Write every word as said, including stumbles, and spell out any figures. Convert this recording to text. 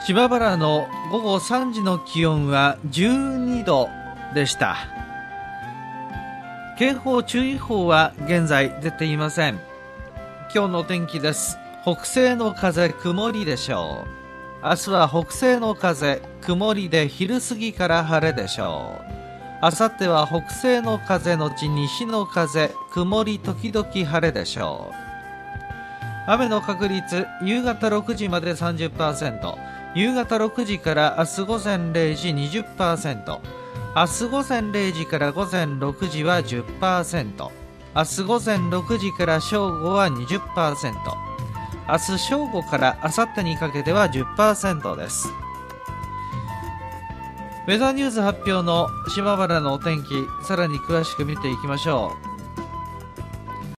島原の午後さんじの気温はじゅうにどでした。警報注意報は現在出ていません。今日の天気です。北西の風、曇りでしょう。明日は北西の風、曇りで昼過ぎから晴れでしょう。明後日は北西の風のち西の風、曇り時々晴れでしょう。雨の確率、夕方ろくじまで さんじゅっパーセント、夕方ろくじから明日午前れいじ にじゅっパーセント、明日午前れいじから午前ろくじは じゅっパーセント、明日午前ろくじから正午は にじゅっパーセント、明日正午から明後日にかけては じゅっパーセント です。ウェザーニューズ発表の島原のお天気、さらに詳しく見ていきましょう。